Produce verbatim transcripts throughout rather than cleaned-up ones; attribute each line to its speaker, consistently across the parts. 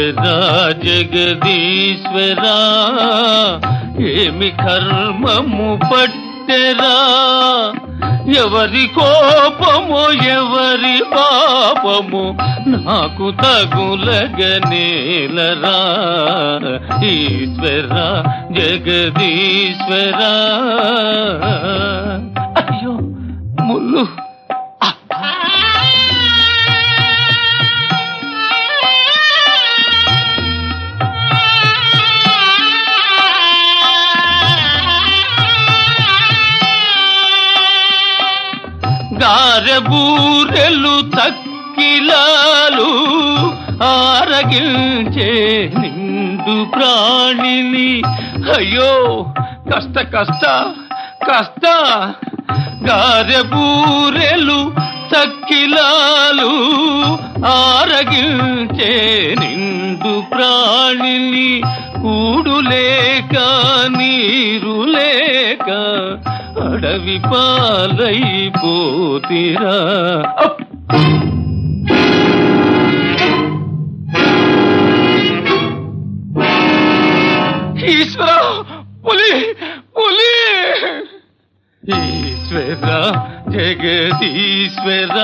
Speaker 1: ఈశ్వరా జగదీశ్వరా ఏమి కర్మము పట్టెరా, ఎవరి కోపము ఎవరి పాపము నాకు తగులగనేలరా. ఈశ్వరా జగదీశ్వరా. అయ్యో ముళ్ళు. గారెబూరెలు తక్కిలాలు ఆరగించే నిండు ప్రాణిని. అయ్యో కష్ట కష్ట కష్ట. గారెబూరెలు తక్కిలాలు ఆరగించే నిండు ప్రాణిని. కూడు లేక నీరు లేక అడవి పాలైపోతిరా. ఈశ్వర పులి పులి. ఈశ్వర జగదీశ్వర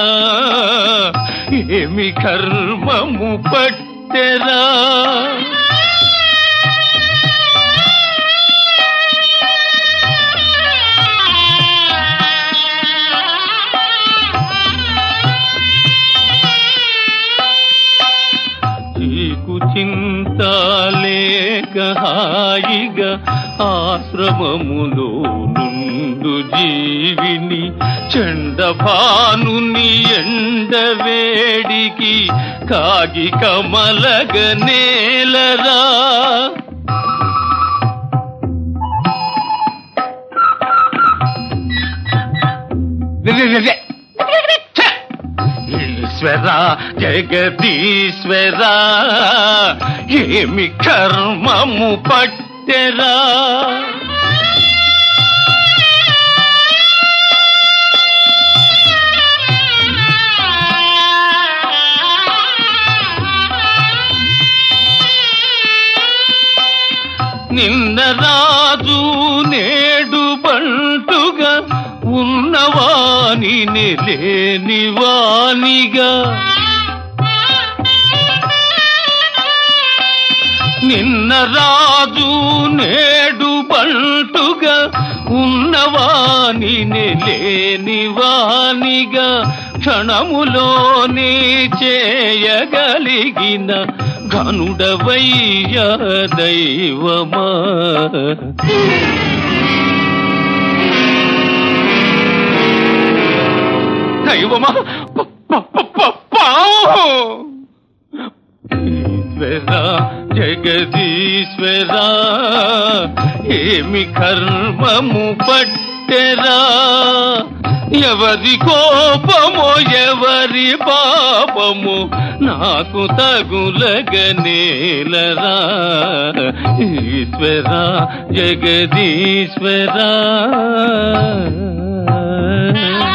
Speaker 1: ఏమి కర్మము పట్టెరా. చింత లేక హాయిగా ఆశ్రమములో నుండు జీవిని చండభానుని ఎండవేడికి కాగి కమలగ నేలరా. ఈశ్వరా జగదీశ్వరా ఏమి కర్మము పట్టెరా. నిన్న రాజు నేడు బంటుగా ఉన్నవాని లేని వానిగా. నిన్న రాజు నేడు బంటుగా ఉన్నవాని లేని వానిగా. క్షణములోనే చేయగలిగిన ఘనుడవయ్య దైవమా. దైవమా ఈశ్వరా జగదీశ్వరా ఏమి కర్మము పట్టెరా. ఎవరి కోపము ఎవరి పాపము నాకు తగులగనేలరా. ఈశ్వరా జగదీశ్వరా.